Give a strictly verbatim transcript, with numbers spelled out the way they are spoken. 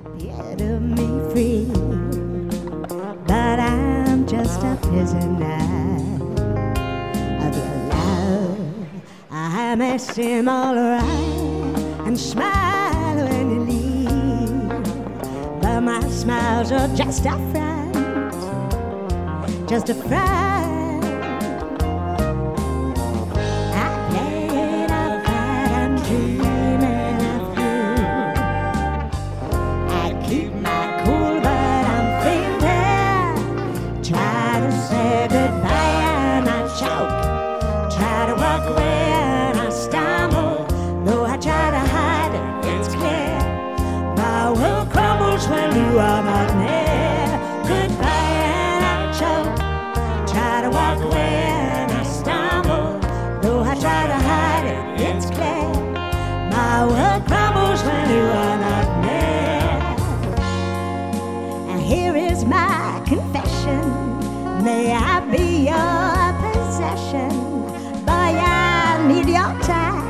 Set me free, but I'm just a prisoner of your love. I may seem alright and smile when you leave, but my smiles are just a front, just a front. When you are not near, goodbye and I choke. Try to walk away and I stumble. Though I try to hide it, it's clear. My world crumbles when you are not near. And here is my confession. May I be your possession, boy, I need your time.